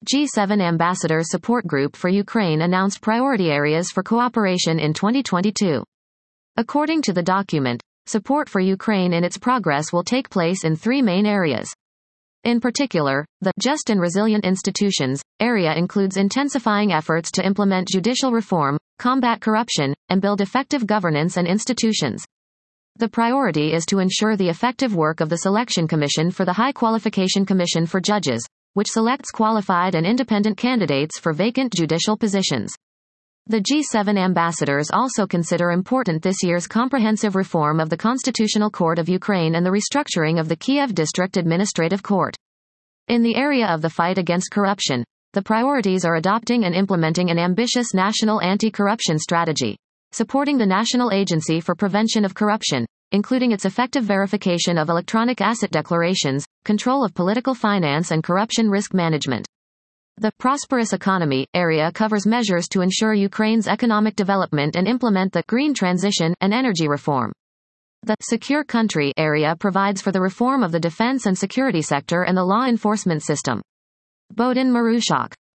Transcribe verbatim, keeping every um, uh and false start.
G seven Ambassadors Support Group for Ukraine announced priority areas for cooperation in twenty twenty-two. According to the document, support for Ukraine in its progress will take place in three main areas. In particular, the Just and Resilient Institutions area includes intensifying efforts to implement judicial reform, combat corruption, and build effective governance and institutions. The priority is to ensure the effective work of the Selection Commission for the High Qualification Commission for Judges, which selects qualified and independent candidates for vacant judicial positions. The G seven ambassadors also consider important this year's comprehensive reform of the Constitutional Court of Ukraine and the restructuring of the Kiev District Administrative Court. In the area of the fight against corruption, the priorities are adopting and implementing an ambitious national anti-corruption strategy, supporting the National Agency for Prevention of Corruption, including its effective verification of electronic asset declarations, control of political finance and corruption risk management. The Prosperous Economy area covers measures to ensure Ukraine's economic development and implement the green transition and energy reform. The Secure Country area provides for the reform of the defense and security sector and the law enforcement system. Bodin Marushak,